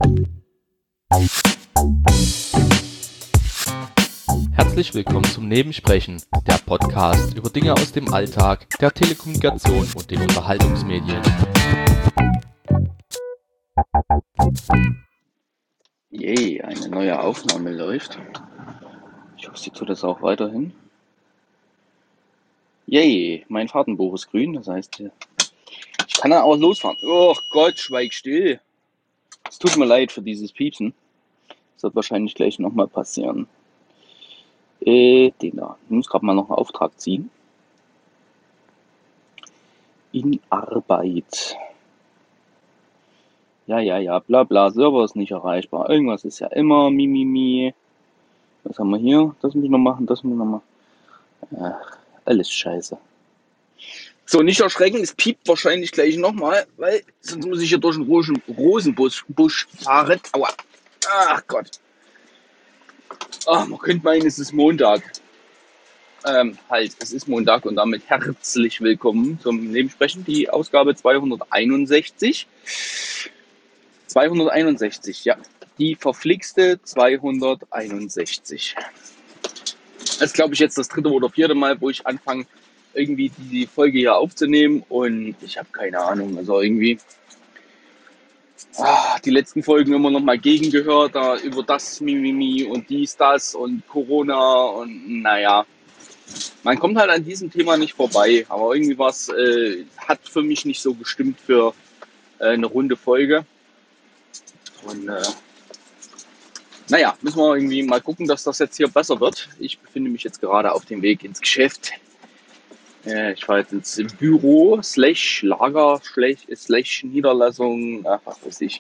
Herzlich willkommen zum Nebensprechen, der Podcast über Dinge aus dem Alltag, der Telekommunikation und den Unterhaltungsmedien. Yay, eine neue Aufnahme läuft. Ich hoffe, sie tut das auch weiterhin. Yay, mein Fahrtenbuch ist grün, das heißt, ich kann dann auch losfahren. Oh Gott, schweig still. Es tut mir leid für dieses Piepsen. Das wird wahrscheinlich gleich nochmal passieren. Den da. Ich muss gerade mal noch einen Auftrag ziehen. In Arbeit. Ja, bla bla, Server ist nicht erreichbar. Irgendwas ist ja immer, mi. Was haben wir hier? Das muss ich noch machen, das muss ich noch machen. Ach, alles scheiße. So, nicht erschrecken, es piept wahrscheinlich gleich nochmal, weil sonst muss ich hier durch den Rosenbusch fahren. Aua. Ach Gott. Ach, man könnte meinen, es ist Montag. Es ist Montag und damit herzlich willkommen zum Nebensprechen, die Ausgabe 261. 261, ja. Die verflixte 261. Das ist, glaube ich, jetzt das dritte oder vierte Mal, wo ich anfange, irgendwie die Folge hier aufzunehmen und ich habe keine Ahnung, also irgendwie die letzten Folgen immer noch mal gegengehört, da über das Mimimi und dies, das und Corona und naja, man kommt halt an diesem Thema nicht vorbei, aber irgendwie was hat für mich nicht so gestimmt für eine runde Folge und naja, müssen wir irgendwie mal gucken, dass das jetzt hier besser wird. Ich befinde mich jetzt gerade auf dem Weg ins Geschäft. Ich war jetzt im Büro, Lager, Niederlassung, was weiß ich.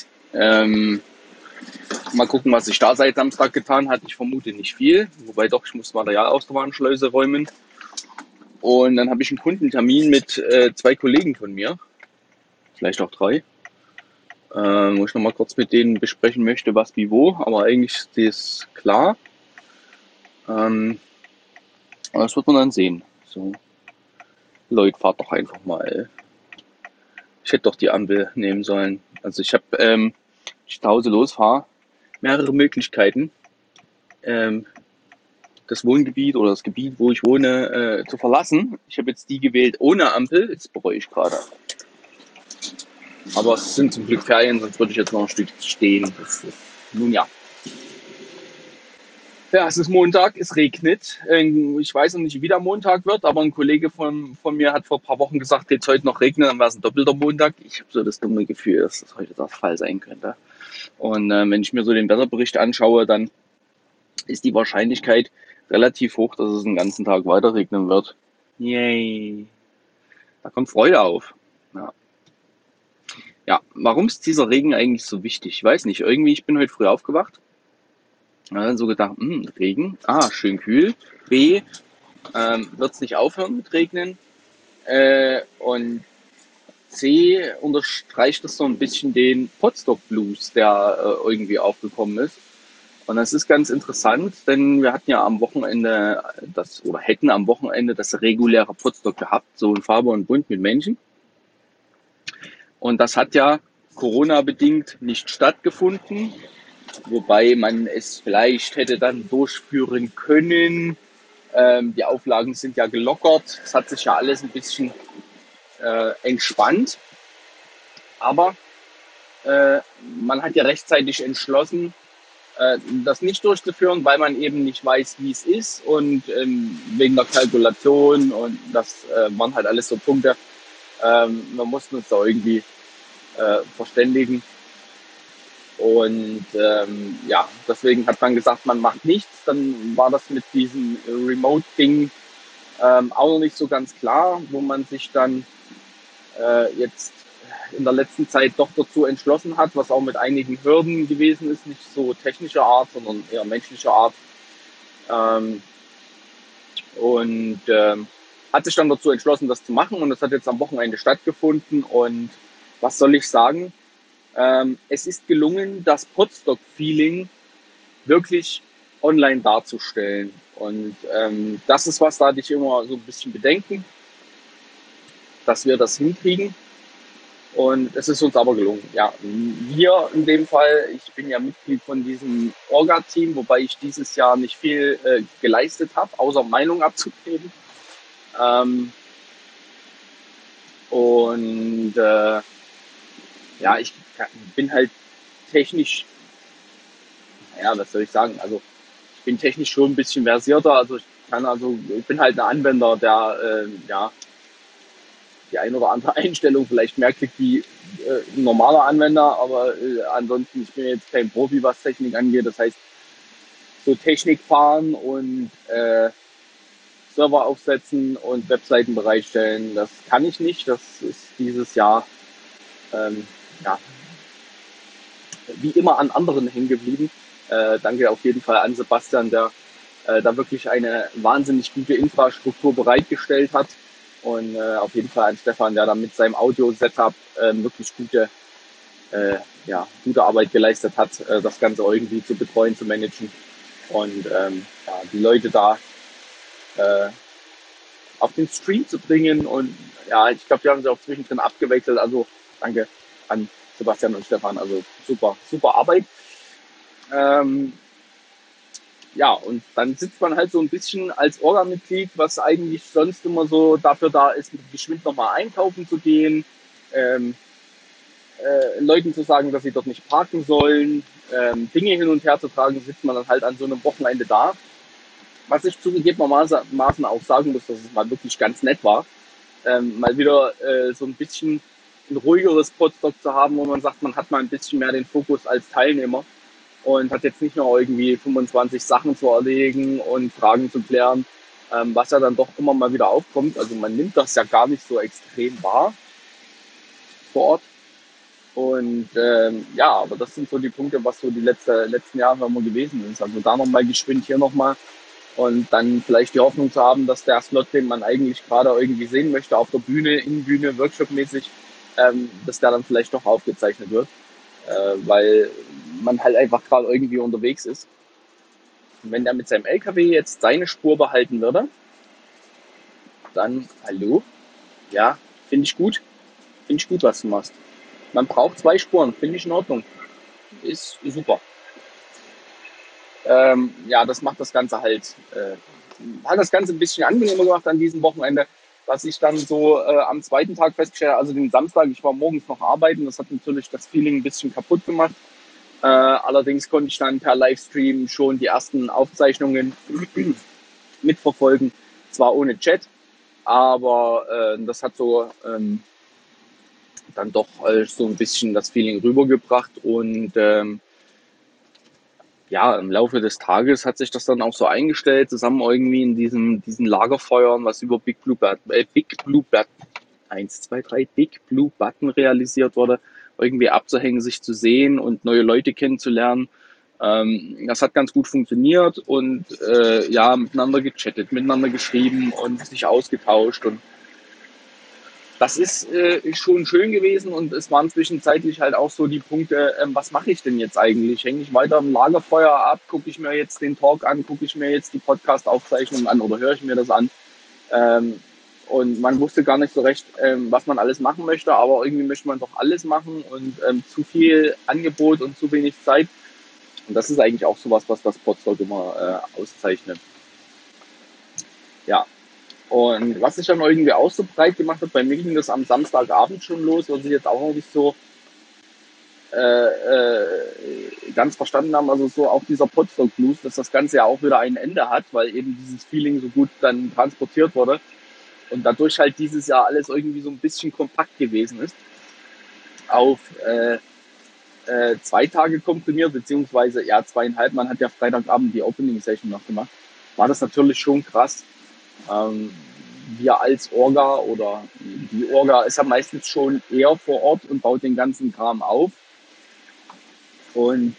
Mal gucken, was sich da seit Samstag getan hat. Ich vermute nicht viel, wobei doch, ich muss Material aus der Warenschleuse räumen. Und dann habe ich einen Kundentermin mit 2 Kollegen von mir, vielleicht auch 3, wo ich nochmal kurz mit denen besprechen möchte, was wie wo, aber eigentlich ist das klar. Aber das wird man dann sehen. So. Leute, fahrt doch einfach mal. Ich hätte doch die Ampel nehmen sollen. Also ich habe, ich zu Hause losfahre, mehrere Möglichkeiten, das Wohngebiet oder das Gebiet, wo ich wohne, zu verlassen. Ich habe jetzt die gewählt ohne Ampel. Jetzt bereue ich gerade. Aber es sind zum Glück Ferien, sonst würde ich jetzt noch ein Stück stehen. Nun ja. Ja, es ist Montag, es regnet. Ich weiß noch nicht, wie der Montag wird, aber ein Kollege von mir hat vor ein paar Wochen gesagt, jetzt heute noch regnen, dann wäre es ein doppelter Montag. Ich habe so das dumme Gefühl, dass das heute der Fall sein könnte. Und wenn ich mir so den Wetterbericht anschaue, dann ist die Wahrscheinlichkeit relativ hoch, dass es den ganzen Tag weiter regnen wird. Yay. Da kommt Freude auf. Ja, warum ist dieser Regen eigentlich so wichtig? Ich weiß nicht, irgendwie, ich bin heute früh aufgewacht. Dann so gedacht, Regen, schön kühl. B, wird es nicht aufhören mit Regnen. Und C, unterstreicht das so ein bisschen den Potsdok Blues, der irgendwie aufgekommen ist. Und das ist ganz interessant, denn wir hatten ja am Wochenende hätten am Wochenende das reguläre Potsdok gehabt, so in Farbe und Bunt mit Menschen. Und das hat ja Corona-bedingt nicht stattgefunden. Wobei man es vielleicht hätte dann durchführen können. Die Auflagen sind ja gelockert. Es hat sich ja alles ein bisschen entspannt. Aber man hat ja rechtzeitig entschlossen, das nicht durchzuführen, weil man eben nicht weiß, wie es ist. Und wegen der Kalkulation und das waren halt alles so Punkte. Wir mussten uns da irgendwie verständigen. Und deswegen hat man gesagt, man macht nichts. Dann war das mit diesem Remote-Ding auch noch nicht so ganz klar, wo man sich dann jetzt in der letzten Zeit doch dazu entschlossen hat, was auch mit einigen Hürden gewesen ist, nicht so technischer Art, sondern eher menschlicher Art. Hat sich dann dazu entschlossen, das zu machen, und das hat jetzt am Wochenende stattgefunden. Und was soll ich sagen? Es ist gelungen, das Potsdok-Feeling wirklich online darzustellen. Und das ist was, da hatte ich immer so ein bisschen Bedenken, dass wir das hinkriegen. Und es ist uns aber gelungen. Ja, wir in dem Fall, ich bin ja Mitglied von diesem Orga-Team, wobei ich dieses Jahr nicht viel geleistet habe, außer Meinung abzugeben. Ähm, und ja, ich bin halt technisch, ja, was soll ich sagen, also ich bin technisch schon ein bisschen versierter, also ich bin halt ein Anwender, der ja die ein oder andere Einstellung vielleicht mehr kriegt wie ein normaler Anwender, aber ansonsten, ich bin jetzt kein Profi, was Technik angeht. Das heißt, so Technik fahren und Server aufsetzen und Webseiten bereitstellen, das kann ich nicht. Das ist dieses Jahr ähm, ja, wie immer an anderen hängen geblieben. Danke auf jeden Fall an Sebastian, der da wirklich eine wahnsinnig gute Infrastruktur bereitgestellt hat. Und auf jeden Fall an Stefan, der da mit seinem Audio-Setup wirklich äh, gute Arbeit geleistet hat, das Ganze irgendwie zu betreuen, zu managen und ja, die Leute da äh, auf den Stream zu bringen. Und ja, ich glaube, wir haben sie auch zwischendrin abgewechselt. Also danke an Sebastian und Stefan. Also super, super Arbeit. Ähm, ja, und dann sitzt man halt so ein bisschen als Orga-Mitglied, was eigentlich sonst immer so dafür da ist, geschwind nochmal einkaufen zu gehen, ähm, Leuten zu sagen, dass sie dort nicht parken sollen, Dinge hin und her zu tragen, sitzt man dann halt an so einem Wochenende da. Was ich zugegebenermaßen auch sagen muss, dass es mal wirklich ganz nett war, mal wieder so ein bisschen ein ruhigeres Podstock zu haben, wo man sagt, man hat mal ein bisschen mehr den Fokus als Teilnehmer und hat jetzt nicht noch irgendwie 25 Sachen zu erledigen und Fragen zu klären, was ja dann doch immer mal wieder aufkommt. Also man nimmt das ja gar nicht so extrem wahr vor Ort. Und ja, aber das sind so die Punkte, was so die letzten Jahre immer gewesen ist. Also da nochmal geschwind, hier nochmal. Und dann vielleicht die Hoffnung zu haben, dass der Slot, den man eigentlich gerade irgendwie sehen möchte, auf der Bühne, in Bühne, Workshop-mäßig, dass der dann vielleicht doch aufgezeichnet wird. Weil man halt einfach gerade irgendwie unterwegs ist. Und wenn der mit seinem LKW jetzt seine Spur behalten würde, dann, hallo, ja, finde ich gut. Finde ich gut, was du machst. Man braucht zwei Spuren, finde ich in Ordnung. Ist super. Ja, das macht das Ganze halt, hat das Ganze ein bisschen angenehmer gemacht an diesem Wochenende, was ich dann so am zweiten Tag festgestellt habe, also den Samstag, ich war morgens noch arbeiten, das hat natürlich das Feeling ein bisschen kaputt gemacht. Allerdings konnte ich dann per Livestream schon die ersten Aufzeichnungen mitverfolgen, zwar ohne Chat, aber das hat so dann doch so ein bisschen das Feeling rübergebracht und ja, im Laufe des Tages hat sich das dann auch so eingestellt, zusammen irgendwie in diesen Lagerfeuern, was über Big Blue Button, 1, 2, 3, Big Blue Button realisiert wurde, irgendwie abzuhängen, sich zu sehen und neue Leute kennenzulernen. Das hat ganz gut funktioniert und ja, miteinander gechattet, miteinander geschrieben und sich ausgetauscht und das ist schon schön gewesen und es waren zwischenzeitlich halt auch so die Punkte, was mache ich denn jetzt eigentlich? Hänge ich weiter im Lagerfeuer ab? Gucke ich mir jetzt den Talk an? Gucke ich mir jetzt die Podcast-Aufzeichnung an oder höre ich mir das an? Ähm, und man wusste gar nicht so recht, was man alles machen möchte, aber irgendwie möchte man doch alles machen und zu viel Angebot und zu wenig Zeit. Und das ist eigentlich auch sowas, was das Podstock immer auszeichnet. Ja, und was sich dann irgendwie auch so breit gemacht hat, bei mir ging das am Samstagabend schon los, was ich jetzt auch noch nicht so ganz verstanden haben, also so auch dieser Podstock Blues, dass das Ganze ja auch wieder ein Ende hat, weil eben dieses Feeling so gut dann transportiert wurde und dadurch halt dieses Jahr alles irgendwie so ein bisschen kompakt gewesen ist, auf 2 Tage komprimiert, beziehungsweise ja 2,5, man hat ja Freitagabend die Opening Session noch gemacht, war das natürlich schon krass. Ähm, wir als Orga oder die Orga ist ja meistens schon eher vor Ort und baut den ganzen Kram auf und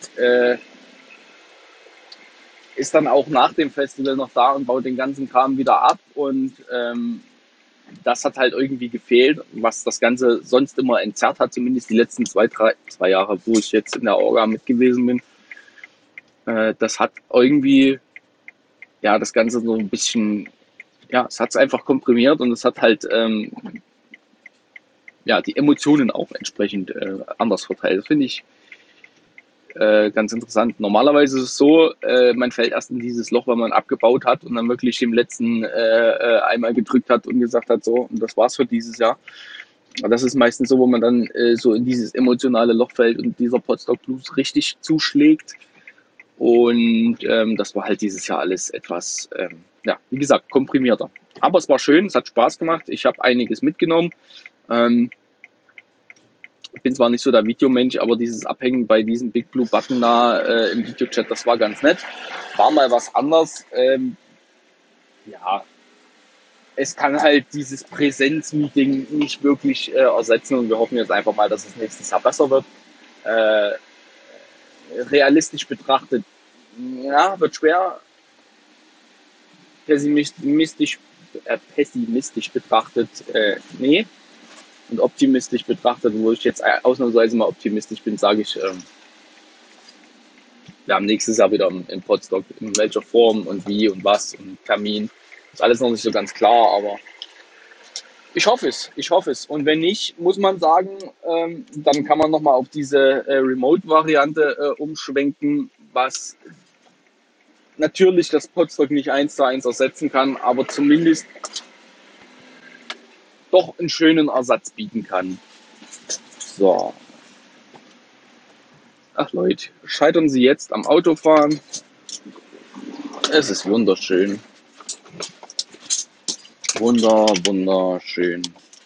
ist dann auch nach dem Festival noch da und baut den ganzen Kram wieder ab und das hat halt irgendwie gefehlt, was das Ganze sonst immer entzerrt hat, zumindest die letzten 2 Jahre, wo ich jetzt in der Orga mit gewesen bin. Das hat irgendwie, ja, das Ganze so ein bisschen, ja, es hat es einfach komprimiert und es hat halt die Emotionen auch entsprechend anders verteilt. Das finde ich ganz interessant. Normalerweise ist es so, man fällt erst in dieses Loch, wenn man abgebaut hat und dann wirklich dem letzten einmal gedrückt hat und gesagt hat, so, und das war's für dieses Jahr. Aber das ist meistens so, wo man dann so in dieses emotionale Loch fällt und dieser Potsdok Blues richtig zuschlägt. Und das war halt dieses Jahr alles etwas, wie gesagt, komprimierter. Aber es war schön, es hat Spaß gemacht. Ich habe einiges mitgenommen. Ich bin zwar nicht so der Videomensch, aber dieses Abhängen bei diesem Big Blue Button da im Videochat, das war ganz nett. War mal was anderes. Es kann halt dieses Präsenzmeeting nicht wirklich ersetzen und wir hoffen jetzt einfach mal, dass es nächstes Jahr besser wird. Realistisch betrachtet, ja, wird schwer. Pessimistisch betrachtet, nee. Und optimistisch betrachtet, wo ich jetzt ausnahmsweise mal optimistisch bin, sage ich, wir haben nächstes Jahr wieder im Potsdok, in welcher Form und wie und was und Termin. Ist alles noch nicht so ganz klar, aber ich hoffe es. Und wenn nicht, muss man sagen, dann kann man nochmal auf diese Remote-Variante umschwenken, was natürlich das Potsdok nicht 1:1 ersetzen kann, aber zumindest doch einen schönen Ersatz bieten kann. So. Ach Leute, scheitern Sie jetzt am Autofahren? Es ist wunderschön. Wunderschön.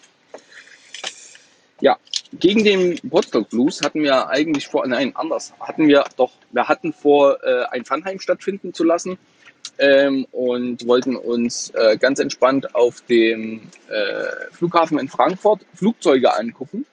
Ja, gegen den Potsdok Blues hatten wir eigentlich vor, nein, anders. Wir hatten vor, ein Funheim stattfinden zu lassen und wollten uns ganz entspannt auf dem Flughafen in Frankfurt Flugzeuge angucken.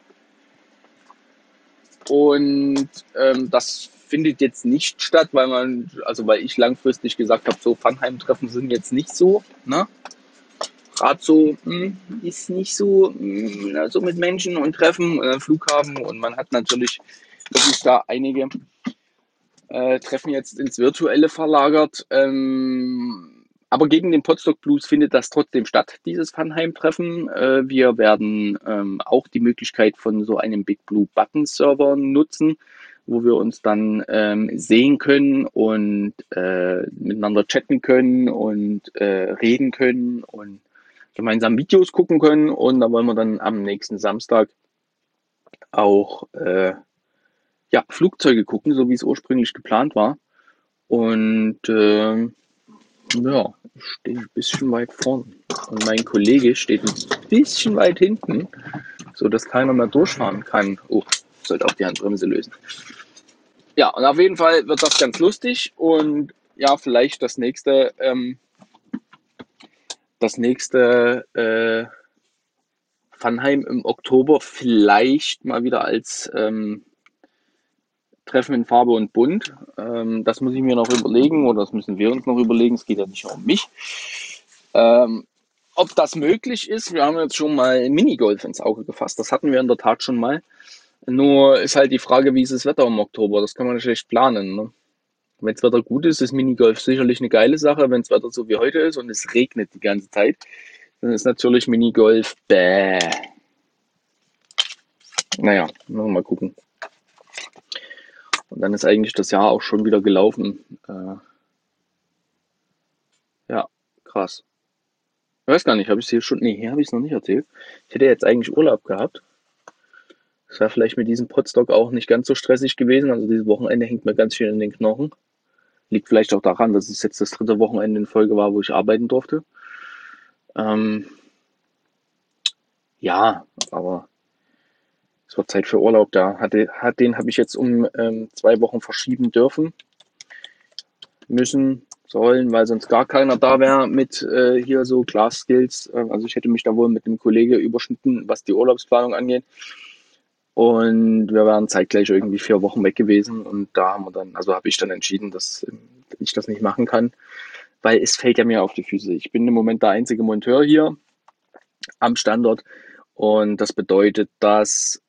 Und das findet jetzt nicht statt, weil ich langfristig gesagt habe, so Funheim-Treffen sind jetzt nicht so, ne? Gerade so ist nicht so, so mit Menschen und Treffen, Flughafen und man hat natürlich wirklich da einige Treffen jetzt ins Virtuelle verlagert. Aber gegen den Potsdok Blues findet das trotzdem statt, dieses Funheim-Treffen. Wir werden auch die Möglichkeit von so einem Big Blue Button Server nutzen, wo wir uns dann sehen können und miteinander chatten können und reden können und gemeinsam Videos gucken können. Und da wollen wir dann am nächsten Samstag auch Flugzeuge gucken, so wie es ursprünglich geplant war. Und ich stehe ein bisschen weit vorne. Und mein Kollege steht ein bisschen weit hinten, so dass keiner mehr durchfahren kann. Oh, sollte auch die Handbremse lösen. Ja, und auf jeden Fall wird das ganz lustig. Und ja, vielleicht das nächste Funheim im Oktober vielleicht mal wieder als Treffen in Farbe und Bunt. Das muss ich mir noch überlegen oder das müssen wir uns noch überlegen. Es geht ja nicht nur um mich. Ob das möglich ist, wir haben jetzt schon mal Minigolf ins Auge gefasst. Das hatten wir in der Tat schon mal. Nur ist halt die Frage, wie ist das Wetter im Oktober? Das kann man schlecht planen. Ne? Wenn das Wetter gut ist, ist Minigolf sicherlich eine geile Sache. Wenn das Wetter so wie heute ist und es regnet die ganze Zeit, dann ist natürlich Minigolf bäh. Naja, mal gucken. Und dann ist eigentlich das Jahr auch schon wieder gelaufen. Ja, krass. Ich weiß gar nicht, habe ich es hier schon? Nee, hier habe ich es noch nicht erzählt. Ich hätte jetzt eigentlich Urlaub gehabt. Das wäre vielleicht mit diesem Potsdok auch nicht ganz so stressig gewesen. Also dieses Wochenende hängt mir ganz schön in den Knochen. Liegt vielleicht auch daran, dass es jetzt das 3. Wochenende in Folge war, wo ich arbeiten durfte. Ja, aber es wird Zeit für Urlaub da. Den habe ich jetzt um 2 Wochen verschieben dürfen, müssen, sollen, weil sonst gar keiner da wäre mit hier so Class Skills. Also ich hätte mich da wohl mit einem Kollege überschnitten, was die Urlaubsplanung angeht. Und wir waren zeitgleich irgendwie 4 Wochen weg gewesen und da habe ich dann entschieden, dass ich das nicht machen kann, weil es fällt ja mir auf die Füße. Ich bin im Moment der einzige Monteur hier am Standort und das bedeutet, dass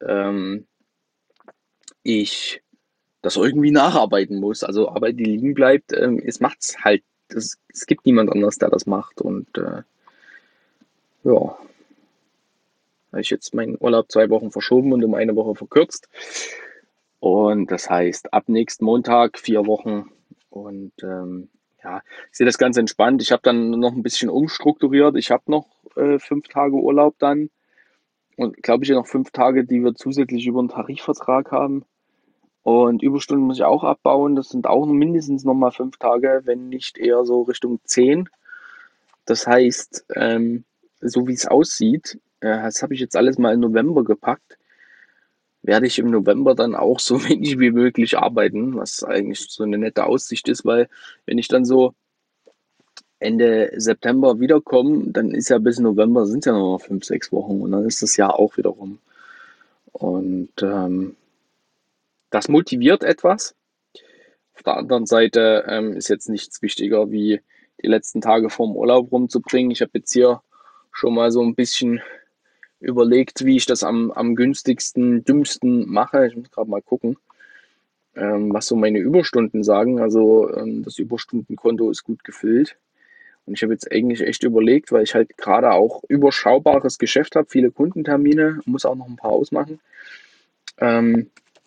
ich das irgendwie nacharbeiten muss. Also Arbeit, die liegen bleibt, es macht's halt. Es gibt niemand anderes, der das macht und ja. habe ich jetzt meinen Urlaub 2 Wochen verschoben und um eine Woche verkürzt. Und das heißt, ab nächsten Montag 4 Wochen. Und ja, ich sehe das ganz entspannt. Ich habe dann noch ein bisschen umstrukturiert. Ich habe noch 5 Tage Urlaub dann. Und glaube ich ja noch 5 Tage, die wir zusätzlich über einen Tarifvertrag haben. Und Überstunden muss ich auch abbauen. Das sind auch mindestens nochmal 5 Tage, wenn nicht eher so Richtung 10. Das heißt, so wie es aussieht, das habe ich jetzt alles mal in November gepackt, werde ich im November dann auch so wenig wie möglich arbeiten, was eigentlich so eine nette Aussicht ist, weil wenn ich dann so Ende September wiederkomme, dann ist ja bis November sind ja nur noch 5, 6 Wochen und dann ist das Jahr auch wieder rum. Und das motiviert etwas. Auf der anderen Seite ist jetzt nichts wichtiger, wie die letzten Tage vorm Urlaub rumzubringen. Ich habe jetzt hier schon mal so ein bisschen überlegt, wie ich das am günstigsten, dümmsten mache. Ich muss gerade mal gucken, was so meine Überstunden sagen. Also das Überstundenkonto ist gut gefüllt. Und ich habe jetzt eigentlich echt überlegt, weil ich halt gerade auch überschaubares Geschäft habe, viele Kundentermine, muss auch noch ein paar ausmachen. Ähm,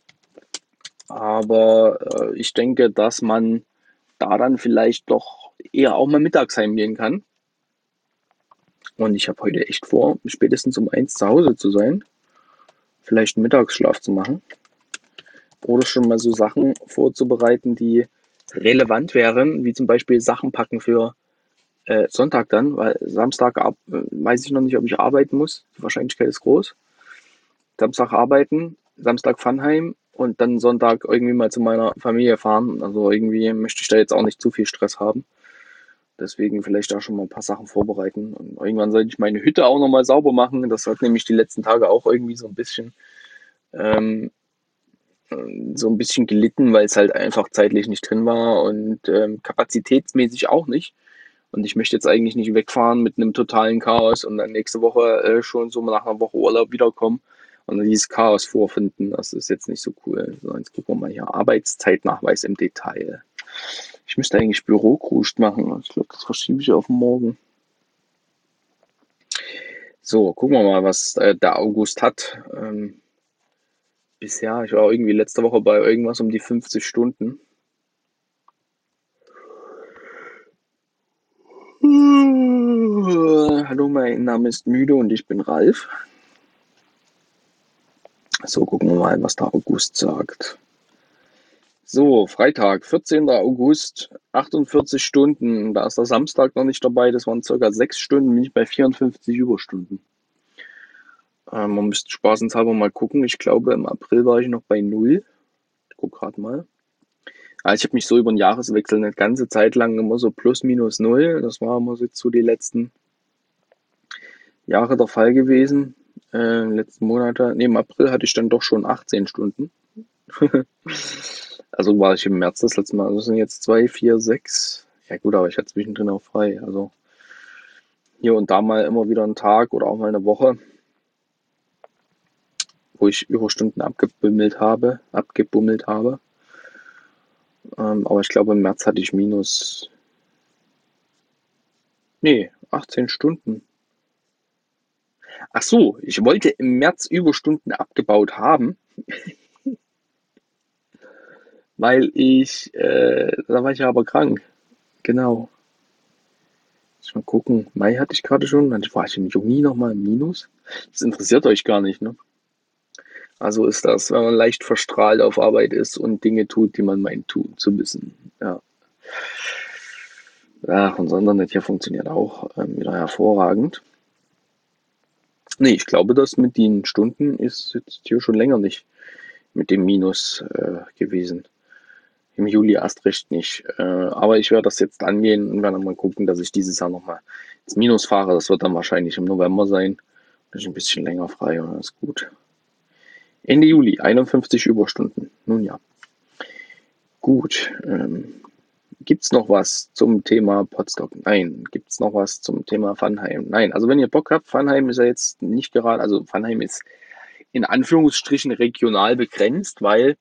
aber ich denke, dass man da dann vielleicht doch eher auch mal mittags heimgehen kann. Und ich habe heute echt vor, spätestens um 1 zu Hause zu sein, vielleicht einen Mittagsschlaf zu machen oder schon mal so Sachen vorzubereiten, die relevant wären, wie zum Beispiel Sachen packen für Sonntag dann, weil Samstag weiß ich noch nicht, ob ich arbeiten muss. Die Wahrscheinlichkeit ist groß. Samstag arbeiten, Samstag Funheim und dann Sonntag irgendwie mal zu meiner Familie fahren. Also irgendwie möchte ich da jetzt auch nicht zu viel Stress haben. Deswegen vielleicht da schon mal ein paar Sachen vorbereiten. Und irgendwann sollte ich meine Hütte auch nochmal sauber machen. Das hat nämlich die letzten Tage auch irgendwie ähm, so ein bisschen gelitten, weil es halt einfach zeitlich nicht drin war und kapazitätsmäßig auch nicht. Und ich möchte jetzt eigentlich nicht wegfahren mit einem totalen Chaos und dann nächste Woche schon so nach einer Woche Urlaub wiederkommen und dann dieses Chaos vorfinden. Das ist jetzt nicht so cool. So, jetzt gucken wir mal hier. Arbeitszeitnachweis im Detail. Ich müsste eigentlich Bürokrausch machen. Ich glaube, das verschiebe ich auf morgen. So, gucken wir mal, was der August hat. Bisher, ich war irgendwie letzte Woche bei irgendwas um die 50 Stunden. Hallo, mein Name ist Müde und ich bin Ralf. So, gucken wir mal, was der August sagt. So, Freitag, 14. August, 48 Stunden. Da ist der Samstag noch nicht dabei. Das waren circa 6 Stunden, bin ich bei 54 Überstunden. Man müsste spaßenshalber mal gucken. Ich glaube, im April war ich noch bei 0. Ich guck gerade mal. Also ich habe mich so über den Jahreswechsel eine ganze Zeit lang immer so plus minus 0. Das war immer so die letzten Jahre der Fall gewesen. Letzten Monate. Nee, im April hatte ich dann doch schon 18 Stunden. Also war ich im März das letzte Mal. Also das sind jetzt 2, 4, 6. Ja gut, aber ich hatte zwischendrin auch frei. Also hier und da mal immer wieder einen Tag oder auch mal eine Woche, wo ich Überstunden abgebummelt habe. Aber ich glaube, im März hatte ich minus, nee, 18 Stunden. Ach so, ich wollte im März Überstunden abgebaut haben, weil da war ich ja aber krank. Genau. Mal gucken. Mai hatte ich gerade schon, dann war ich im Juni nochmal im Minus. Das interessiert euch gar nicht, ne? Also ist das, wenn man leicht verstrahlt auf Arbeit ist und Dinge tut, die man meint tun zu müssen. Ja. Ach, unser Internet hier funktioniert auch wieder hervorragend. Nee, ich glaube, das mit den Stunden ist jetzt hier schon länger nicht mit dem Minus gewesen. Im Juli erst recht nicht. Aber ich werde das jetzt angehen und werde mal gucken, dass ich dieses Jahr nochmal ins Minus fahre. Das wird dann wahrscheinlich im November sein. Da ist ein bisschen länger frei und das ist gut. Ende Juli, 51 Überstunden. Nun ja. Gut. Gibt's noch was zum Thema Potsdok? Nein. Gibt's noch was zum Thema Funheim? Nein. Also wenn ihr Bock habt, Funheim ist ja jetzt nicht gerade, also Funheim ist in Anführungsstrichen regional begrenzt, weil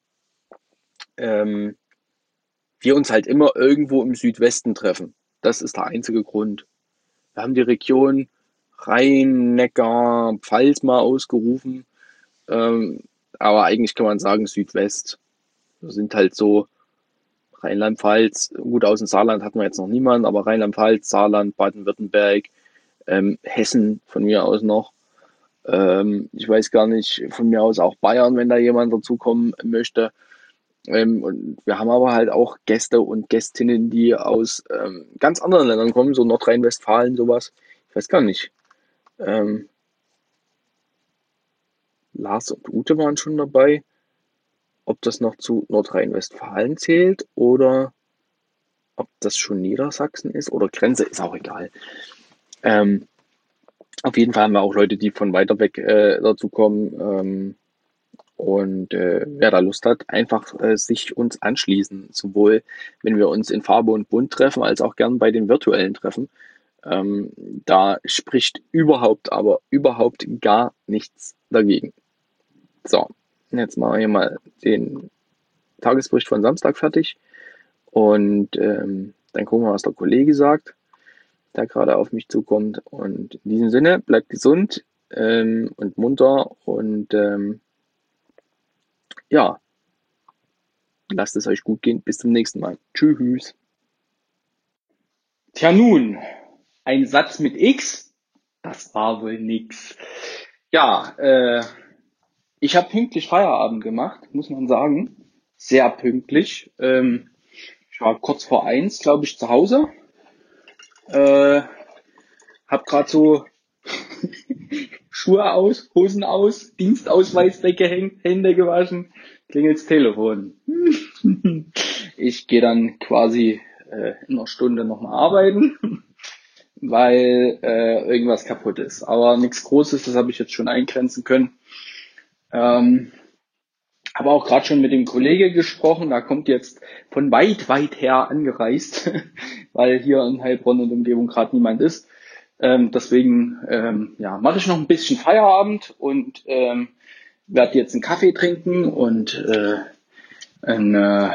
ähm, wir uns halt immer irgendwo im Südwesten treffen. Das ist der einzige Grund. Wir haben die Region Rhein-Neckar-Pfalz mal ausgerufen. Aber eigentlich kann man sagen Südwest. Wir sind halt so Rheinland-Pfalz, gut, aus dem Saarland hatten wir jetzt noch niemanden, aber Rheinland-Pfalz, Saarland, Baden-Württemberg, Hessen von mir aus noch. Ich weiß gar nicht, von mir aus auch Bayern, wenn da jemand dazukommen möchte. Und wir haben aber halt auch Gäste und Gästinnen, die aus ganz anderen Ländern kommen, so Nordrhein-Westfalen, sowas. Ich weiß gar nicht. Ähm, Lars und Ute waren schon dabei. Ob das noch zu Nordrhein-Westfalen zählt oder ob das schon Niedersachsen ist oder Grenze, ist auch egal. Ähm, auf jeden Fall haben wir auch Leute, die von weiter weg dazu kommen. Und wer da Lust hat, einfach sich uns anschließen. Sowohl wenn wir uns in Farbe und Bunt treffen, als auch gern bei den virtuellen Treffen. Da spricht aber überhaupt gar nichts dagegen. So, jetzt machen wir hier mal den Tagesbericht von Samstag fertig. Und dann gucken wir, was der Kollege sagt, der gerade auf mich zukommt. Und in diesem Sinne, bleibt gesund und munter und ja, lasst es euch gut gehen. Bis zum nächsten Mal. Tschüss. Tja nun, ein Satz mit X, das war wohl nix. Ja, ich habe pünktlich Feierabend gemacht, muss man sagen. Sehr pünktlich. Ich war kurz vor 1, glaube ich, zu Hause. Hab gerade so Schuhe aus, Hosen aus, Dienstausweis weggehängt, Hände gewaschen, klingelt's Telefon. Ich gehe dann quasi in einer Stunde nochmal arbeiten, weil irgendwas kaputt ist. Aber nichts Großes, das habe ich jetzt schon eingrenzen können. Habe auch gerade schon mit dem Kollege gesprochen, da kommt jetzt von weit her angereist, weil hier in Heilbronn und Umgebung gerade niemand ist. Deswegen mache ich noch ein bisschen Feierabend und werde jetzt einen Kaffee trinken und ein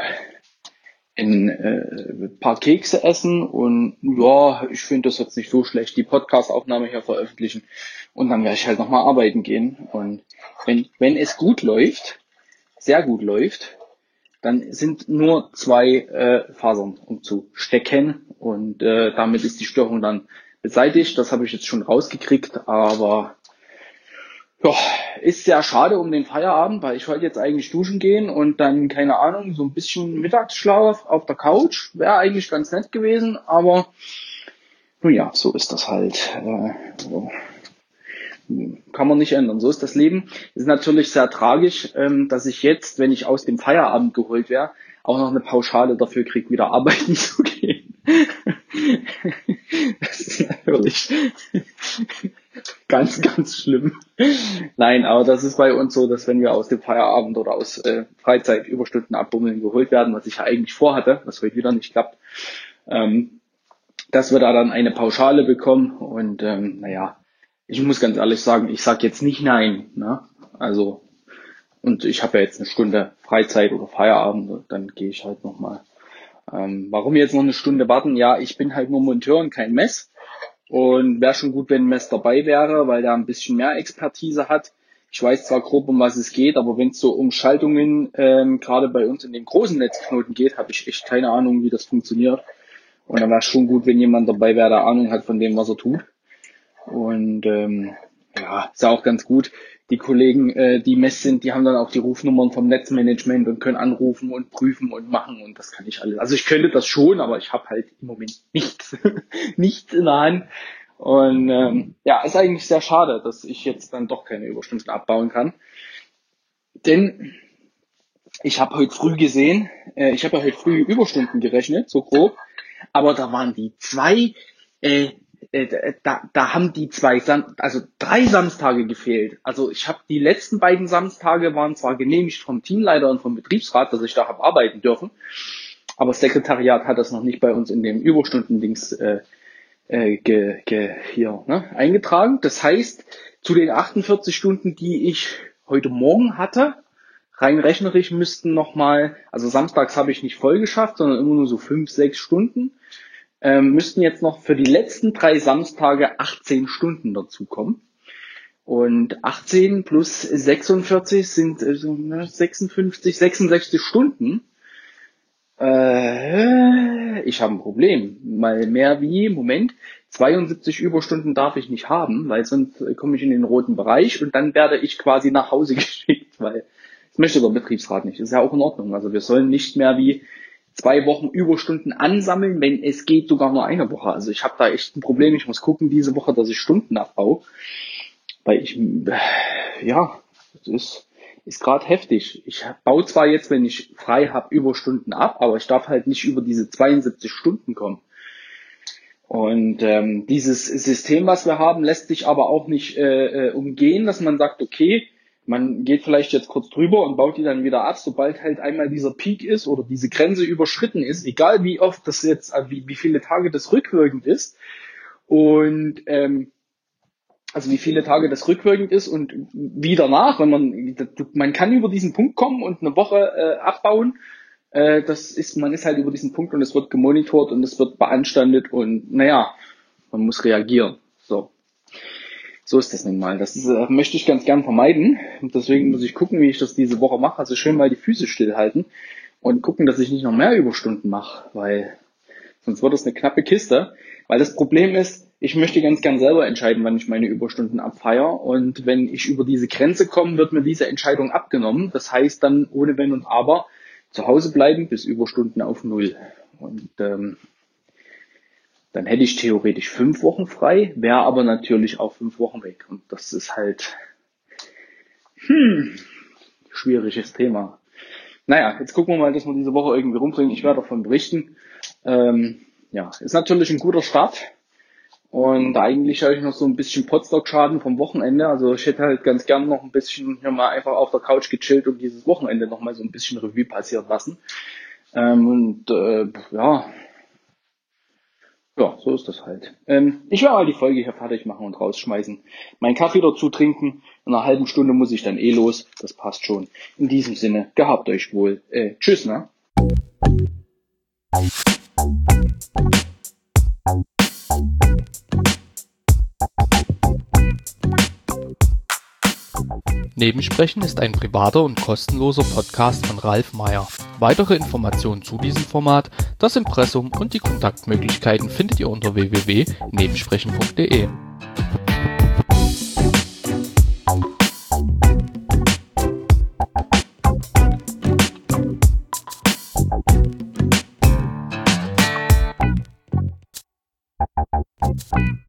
paar Kekse essen und ja, ich finde das jetzt nicht so schlecht, die Podcast-Aufnahme hier veröffentlichen und dann werde ich halt nochmal arbeiten gehen und wenn es gut läuft, sehr gut läuft, dann sind nur 2 Fasern umzustecken und damit ist die Störung dann beseitigt. Das habe ich jetzt schon rausgekriegt, aber ja, ist sehr schade um den Feierabend, weil ich wollte jetzt eigentlich duschen gehen und dann, keine Ahnung, so ein bisschen Mittagsschlaf auf der Couch wäre eigentlich ganz nett gewesen, aber nun ja, so ist das halt. So. Kann man nicht ändern. So ist das Leben. Ist natürlich sehr tragisch, dass ich jetzt, wenn ich aus dem Feierabend geholt wäre, auch noch eine Pauschale dafür kriege, wieder arbeiten zu gehen. Das ist natürlich ganz schlimm. Nein, aber das ist bei uns so, dass wenn wir aus dem Feierabend oder aus Freizeit Überstunden abbummeln geholt werden, was ich ja eigentlich vorhatte, was heute wieder nicht klappt, dass wir da dann eine Pauschale bekommen und ich muss ganz ehrlich sagen, ich sage jetzt nicht nein, ne? Also, und ich habe ja jetzt eine Stunde Freizeit oder Feierabend, dann gehe ich halt nochmal. Warum jetzt noch eine Stunde warten? Ja, ich bin halt nur Monteur und kein Mess. Und wäre schon gut, wenn ein Mess dabei wäre, weil der ein bisschen mehr Expertise hat. Ich weiß zwar grob, um was es geht, aber wenn es so um Schaltungen gerade bei uns in den großen Netzknoten geht, habe ich echt keine Ahnung, wie das funktioniert. Und dann wäre es schon gut, wenn jemand dabei wäre, der Ahnung hat von dem, was er tut. Und ist ja auch ganz gut. Die Kollegen, die Mess sind, die haben dann auch die Rufnummern vom Netzmanagement und können anrufen und prüfen und machen und das kann ich alles. Also ich könnte das schon, aber ich habe halt im Moment nichts, nichts in der Hand. Und ist eigentlich sehr schade, dass ich jetzt dann doch keine Überstunden abbauen kann. Denn ich habe heute früh gesehen, ich habe ja heute früh Überstunden gerechnet, so grob, aber da waren die da haben die 3 Samstage gefehlt. Also ich habe die letzten beiden Samstage waren zwar genehmigt vom Teamleiter und vom Betriebsrat, dass ich da habe arbeiten dürfen, aber das Sekretariat hat das noch nicht bei uns in dem Überstundendings eingetragen. Das heißt, zu den 48 Stunden, die ich heute Morgen hatte, rein rechnerisch müssten nochmal, also samstags habe ich nicht voll geschafft, sondern immer nur so 5, 6 Stunden. müssten jetzt noch für die letzten 3 Samstage 18 Stunden dazukommen. Und 18 plus 46 sind 56, 66 Stunden. Ich habe ein Problem, weil mehr wie, 72 Überstunden darf ich nicht haben, weil sonst komme ich in den roten Bereich und dann werde ich quasi nach Hause geschickt, weil das möchte der Betriebsrat nicht. Das ist ja auch in Ordnung. Also wir sollen nicht mehr wie 2 Wochen Überstunden ansammeln, wenn es geht sogar nur eine Woche. Also ich habe da echt ein Problem. Ich muss gucken diese Woche, dass ich Stunden abbaue, weil das ist gerade heftig. Ich baue zwar jetzt, wenn ich frei habe, Überstunden ab, aber ich darf halt nicht über diese 72 Stunden kommen. Und dieses System, was wir haben, lässt sich aber auch nicht umgehen, dass man sagt, okay, man geht vielleicht jetzt kurz drüber und baut die dann wieder ab, sobald halt einmal dieser Peak ist oder diese Grenze überschritten ist, egal wie oft das jetzt, wie viele Tage das rückwirkend ist und also wie viele Tage das rückwirkend ist und wie danach, wenn man kann über diesen Punkt kommen und eine Woche abbauen, man ist halt über diesen Punkt und es wird gemonitort und es wird beanstandet und man muss reagieren. So ist das nun mal. Das möchte ich ganz gern vermeiden und deswegen muss ich gucken, wie ich das diese Woche mache. Also schön mal die Füße stillhalten und gucken, dass ich nicht noch mehr Überstunden mache, weil sonst wird das eine knappe Kiste. Weil das Problem ist, ich möchte ganz gern selber entscheiden, wann ich meine Überstunden abfeiere. Und wenn ich über diese Grenze komme, wird mir diese Entscheidung abgenommen. Das heißt dann ohne Wenn und Aber zu Hause bleiben bis Überstunden auf 0. Und dann hätte ich theoretisch 5 Wochen frei, wäre aber natürlich auch 5 Wochen weg. Und das ist halt schwieriges Thema. Jetzt gucken wir mal, dass wir diese Woche irgendwie rumbringen. Ich werde davon berichten. Ist natürlich ein guter Start. Und eigentlich habe ich noch so ein bisschen Potstock-Schaden vom Wochenende. Also ich hätte halt ganz gern noch ein bisschen mal einfach auf der Couch gechillt und dieses Wochenende noch mal so ein bisschen Revue passieren lassen. So ist das halt. Ich werde mal die Folge hier fertig machen und rausschmeißen. Meinen Kaffee dazu trinken. In einer halben Stunde muss ich dann los. Das passt schon. In diesem Sinne, gehabt euch wohl. Tschüss, ne? Nebensprechen ist ein privater und kostenloser Podcast von Ralf Meyer. Weitere Informationen zu diesem Format, das Impressum und die Kontaktmöglichkeiten findet ihr unter www.nebensprechen.de.